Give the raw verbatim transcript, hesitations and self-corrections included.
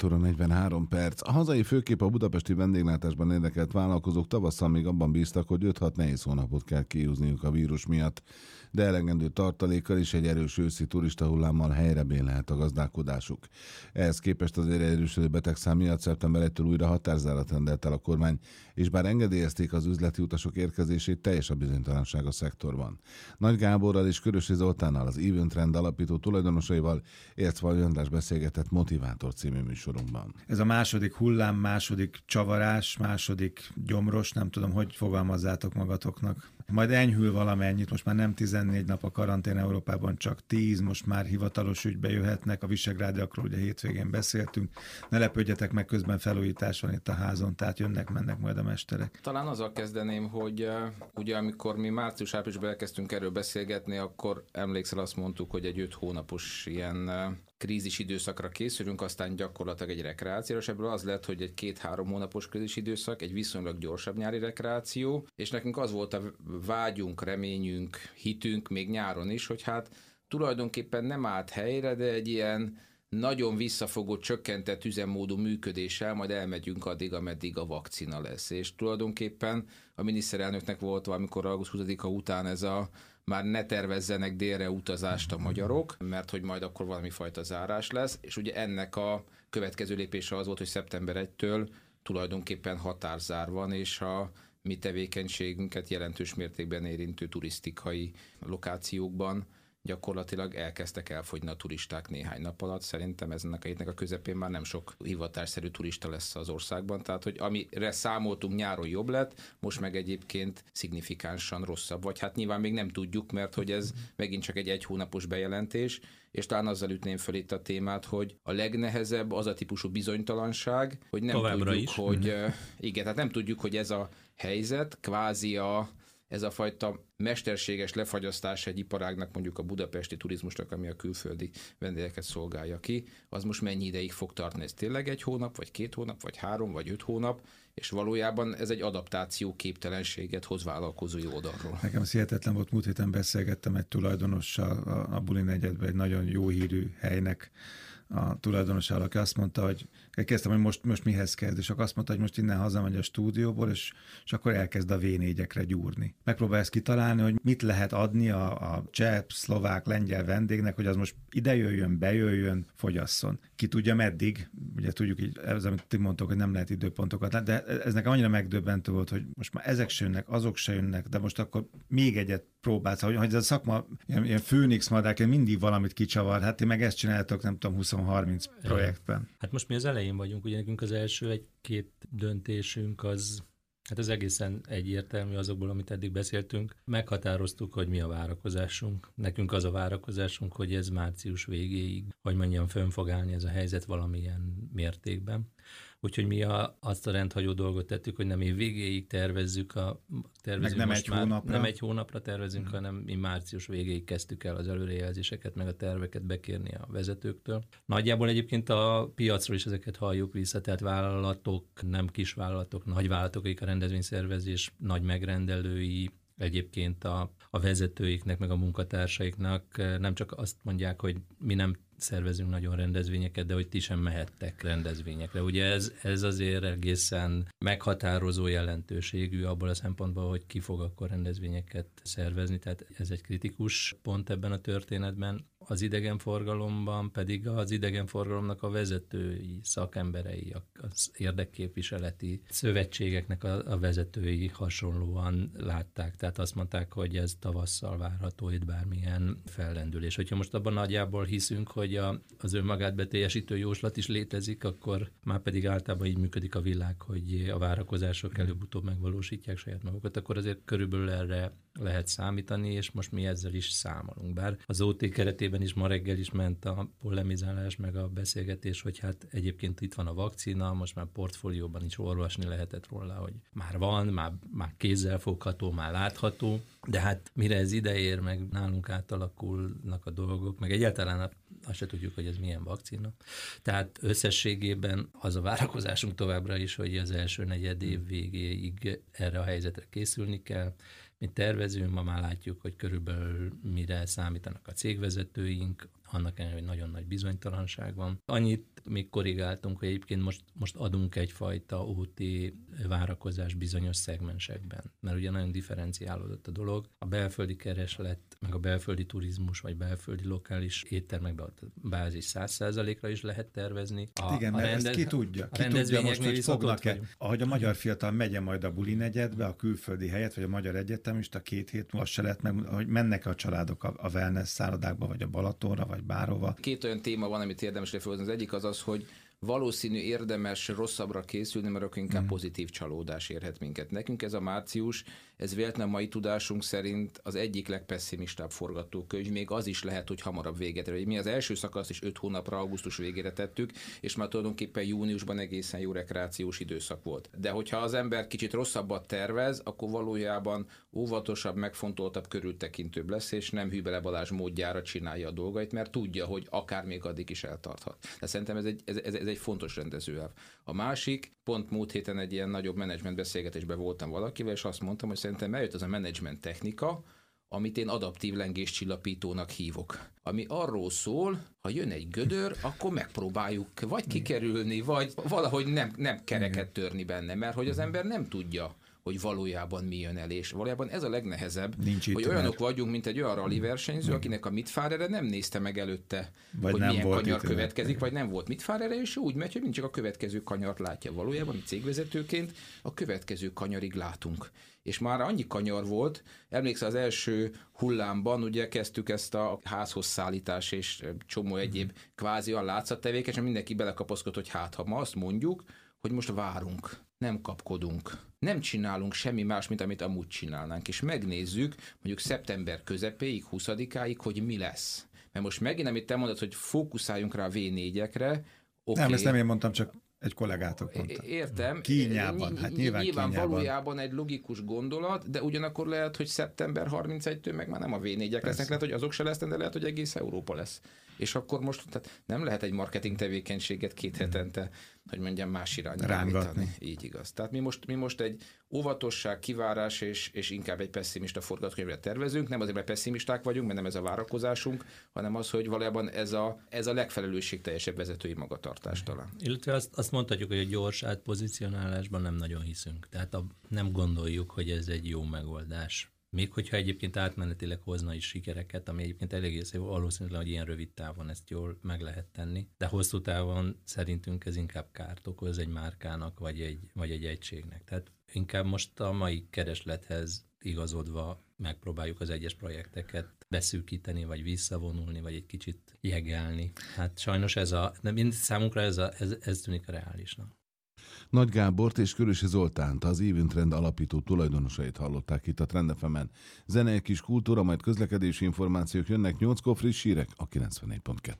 óra negyvenhárom perc. A hazai főkép a budapesti vendéglátásban érdekelt vállalkozók tavasszal még abban bíztak, hogy öt-hat nehéz hónapot kell kiúzniuk a vírus miatt, de elegendő tartalékkal és egy erős őszi turista hullámmal helyre bénlhet a gazdálkodásuk. Ehhez képest azért erősödő betegszám miatt szeptember elsejétől újra határzárat rendelt el a kormány, és bár engedélyezték az üzleti utasok érkezését, teljes a bizonytalanság a szektorban. Nagy Gáborral és Körösi Zoltánnal, az Even Trend alapító tulajdonosaival Ércval András beszélgetett Motivátor című műsorunkban. Ez a második hullám, második csavarás, második gyomros, nem tudom, hogy fogalmazzátok magatoknak. Majd enyhül valamennyit, most már nem tizennégy nap a karantén Európában, csak tíz, most már hivatalos ügybe jöhetnek, a visegrádiakról ugye hétvégén beszéltünk. Ne lepődjetek meg, közben felújítás van itt a házon, tehát jönnek-mennek majd a mesterek. Talán azzal kezdeném, hogy uh, ugye amikor mi március-áprilisban elkezdtünk erről beszélgetni, akkor emlékszel, azt mondtuk, hogy egy öt hónapos ilyen uh, krízis időszakra készülünk, aztán gyakorlatilag egy rekreáció, és ebből az lett, hogy egy két-három hónapos krízis időszak, egy viszonylag gyorsabb nyári rekreáció, és nekünk az volt a vágyunk, reményünk, hitünk még nyáron is, hogy hát tulajdonképpen nem állt helyre, de egy ilyen nagyon visszafogott, csökkentett üzemmódú működéssel majd elmegyünk addig, ameddig a vakcina lesz. És tulajdonképpen a miniszterelnöknek volt valamikor augusztus huszadika után ez a már ne tervezzenek délre utazást a magyarok, mert hogy majd akkor valami fajta zárás lesz, és ugye ennek a következő lépése az volt, hogy szeptember elsejétől tulajdonképpen határzár van, és a mi tevékenységünket jelentős mértékben érintő turisztikai lokációkban gyakorlatilag elkezdtek elfogyni a turisták néhány nap alatt. Szerintem ezennek a hétnek a közepén már nem sok hivatásszerű turista lesz az országban, tehát hogy amire számoltunk nyáron jobb lett, most meg egyébként szignifikánsan rosszabb. Vagy hát nyilván még nem tudjuk, mert hogy ez megint csak egy egy hónapos bejelentés, és talán azzal ütném föl itt a témát, hogy a legnehezebb az a típusú bizonytalanság, hogy nem Továbbra tudjuk, is. hogy igen, tehát nem tudjuk, hogy ez a helyzet, kvázi a ez a fajta mesterséges lefagyasztás egy iparágnak, mondjuk a budapesti turizmusnak, ami a külföldi vendégeket szolgálja ki, az most mennyi ideig fog tartani? Ez tényleg egy hónap, vagy két hónap, vagy három, vagy öt hónap, és valójában ez egy adaptáció képtelenséget hoz vállalkozói oldalról. Nekem az hihetetlen volt, múlt héten beszélgettem egy tulajdonossal a, a Buli negyedben, egy nagyon jó hírű helynek a tulajdonossal, aki azt mondta, hogy kezdtem, hogy most, most mihez kezd, és akkor azt mondta, hogy most innen hazamegy a stúdióból, és, és akkor elkezd a vé négyekre gyúrni. Megpróbál ezt kitalálni, hogy mit lehet adni a, a cseh, szlovák, lengyel vendégnek, hogy az most ide jöjjön, bejöjjön, fogyasszon. Ki tudja meddig, ugye tudjuk így, ez, amit ti mondtok, hogy nem lehet időpontokat, de ez nekem annyira megdöbbentő volt, hogy most már ezek se jönnek, azok se jönnek, de most akkor még egyet próbálsz, hogy, hogy ez a szakma ilyen, ilyen főnix madárként mindig valamit kicsavar, hát ti meg ezt csináltok, nem tudom, húsz-harminc projektben. Hát most mi az elején vagyunk, ugye nekünk az első egy-két döntésünk az, hát az egészen egyértelmű azokból, amit eddig beszéltünk. Meghatároztuk, hogy mi a várakozásunk. Nekünk az a várakozásunk, hogy ez március végéig, hogy mondjam, fönn fog állni ez a helyzet valamilyen mértékben. Úgyhogy mi a, azt a rendhagyó dolgot tettük, hogy nem év végéig tervezzük, a, tervezünk nem most egy már, hónapra. nem egy hónapra tervezünk, mm. hanem mi március végéig kezdtük el az előrejelzéseket, meg a terveket bekérni a vezetőktől. Nagyjából egyébként a piacról is ezeket halljuk vissza, tehát vállalatok, nem kis vállalatok, nagy vállalatok, akik a rendezvényszervezés nagy megrendelői, egyébként a, a vezetőiknek, meg a munkatársaiknak nem csak azt mondják, hogy mi nem szervezünk nagyon rendezvényeket, de hogy ti sem mehettek rendezvényekre. Ugye ez, ez azért egészen meghatározó jelentőségű abból a szempontból, hogy ki fog akkor rendezvényeket szervezni, tehát ez egy kritikus pont ebben a történetben. Az idegenforgalomban pedig az idegenforgalomnak a vezetői, szakemberei, az érdekképviseleti szövetségeknek a, a vezetői hasonlóan látták. Tehát azt mondták, hogy ez tavasszal várható itt bármilyen fellendülés. Hogyha most abban nagyjából hiszünk, hogy a, az önmagát beteljesítő jóslat is létezik, akkor már pedig általában így működik a világ, hogy a várakozások előbb-utóbb megvalósítják saját magukat, akkor azért körülbelül erre lehet számítani, és most mi ezzel is számolunk. Bár az o té keretében is ma reggel is ment a polemizálás, meg a beszélgetés, hogy hát egyébként itt van a vakcina, most már portfólióban is olvasni lehetett róla, hogy már van, már, már kézzel fogható, már látható, de hát mire ez ideér, meg nálunk átalakulnak a dolgok, meg egyáltalán azt se tudjuk, hogy ez milyen vakcina. Tehát összességében az a várakozásunk továbbra is, hogy az első negyed év végéig erre a helyzetre készülni kell. Mi tervezünk, ma már látjuk, hogy körülbelül mire számítanak a cégvezetőink, annak ellenére, hogy nagyon nagy bizonytalanság van. Annyit még korrigáltunk, hogy egyébként most, most adunk egyfajta úti várakozás bizonyos szegmensekben, mert ugye nagyon differenciálódott a dolog. A belföldi kereslet, meg a belföldi turizmus, vagy belföldi lokális éttermekben a bázis száz százalékra is lehet tervezni. A, igen, a mert rendez... ezt ki tudja. Ki a tudja most, hogy viszont fognak-e, ahogy a magyar fiatal megye majd a buli negyedbe, a külföldi helyet, vagy a magyar egyetemista két hét múlva se lehet meg, hogy mennek a családok a, a wellness szállodákba, vagy a Balatonra, vagy bárhova. Két olyan téma van, amit érdemes lefolytatni. Az egyik az az, hogy valószínű érdemes rosszabbra készülni, mert akkor inkább mm. pozitív csalódás érhet minket. Nekünk ez a március, ez véletlen mai tudásunk szerint az egyik legpesszimistább forgatókönyv, még az is lehet, hogy hamarabb véget ér. Mi az első szakaszt is öt hónapra, augusztus végére tettük, és már tulajdonképpen júniusban egészen jó rekreációs időszak volt. De hogyha az ember kicsit rosszabbat tervez, akkor valójában óvatosabb, megfontoltabb, körültekintőbb lesz, és nem Hübele Balázs módjára csinálja a dolgait, mert tudja, hogy akár még addig is eltarthat. De szerintem ez egy, ez, ez, ez egy fontos rendezőelv. A másik, pont múlt héten egy ilyen nagyobb menedzsment beszélgetésben voltam valakivel, és azt mondtam, hogy szerintem eljött az a menedzsment technika, amit én adaptív lengéscsillapítónak hívok. Ami arról szól, ha jön egy gödör, akkor megpróbáljuk vagy kikerülni, vagy valahogy nem, nem kereket törni benne, mert hogy az ember nem tudja, hogy valójában mi jön el, és valójában ez a legnehezebb, Nincs hogy itt, olyanok mert... vagyunk, mint egy olyan rally versenyző, akinek a Mitfárere nem nézte meg előtte, vagy hogy nem milyen volt kanyar itt, következik, vagy nem volt Mitfárere, és úgy megy, hogy mind csak a következő kanyart látja. Valójában mi cégvezetőként a következő kanyarig látunk. És már annyi kanyar volt, emlékszel az első hullámban, ugye kezdtük ezt a házhoz szállítás és csomó egyéb kvázi olyan látszattevékenység, mindenki belekapaszkodott, hogy hát ha ma azt mondjuk, hogy most várunk, nem kapkodunk, nem csinálunk semmi más, mint amit amúgy csinálnánk, és megnézzük mondjuk szeptember közepéig, huszadikáig, hogy mi lesz. Mert most megint, amit te mondod, hogy fókuszáljunk rá a vé négyekre, okay. Nem, ezt nem én mondtam, csak egy kollégátok mondta. Értem. Kínjában, hát nyilván, nyilván Kínjában. Valójában egy logikus gondolat, de ugyanakkor lehet, hogy szeptember harmincegyedikétől meg már nem a vé négyek lesznek, lehet, hogy azok se lesznek, de lehet, hogy egész Európa lesz. És akkor most tehát nem lehet egy marketing tevékenységet két hetente, hogy mondjam, más irányba rángatni. Így igaz. Tehát mi most, mi most egy óvatosság, kivárás és, és inkább egy pessimista forgatókönyvre tervezünk. Nem azért, mert pessimisták vagyunk, mert nem ez a várakozásunk, hanem az, hogy valójában ez a, ez a legfelelősségteljesebb vezetői magatartás talán. Illetve azt, azt mondhatjuk, hogy a gyors átpozicionálásban nem nagyon hiszünk. Tehát a, nem gondoljuk, hogy ez egy jó megoldás. Még hogyha egyébként átmenetileg hozna is sikereket, ami egyébként elég valószínűleg, hogy ilyen rövid távon ezt jól meg lehet tenni, de hosszú távon szerintünk ez inkább kárt okoz egy márkának, vagy egy, vagy egy egységnek. Tehát inkább most a mai kereslethez igazodva megpróbáljuk az egyes projekteket beszűkíteni, vagy visszavonulni, vagy egy kicsit jegelni. Hát sajnos ez a, de mind számunkra ez, a, ez, ez tűnik a reálisnak. Nagy Gábort és Körösi Zoltánt, az Even Trend alapító tulajdonosait hallották itt a Trend ef emen. Zenei kis kultúra, majd közlekedési információk jönnek, nyolckor friss hírek a kilencvennégy pont kettő.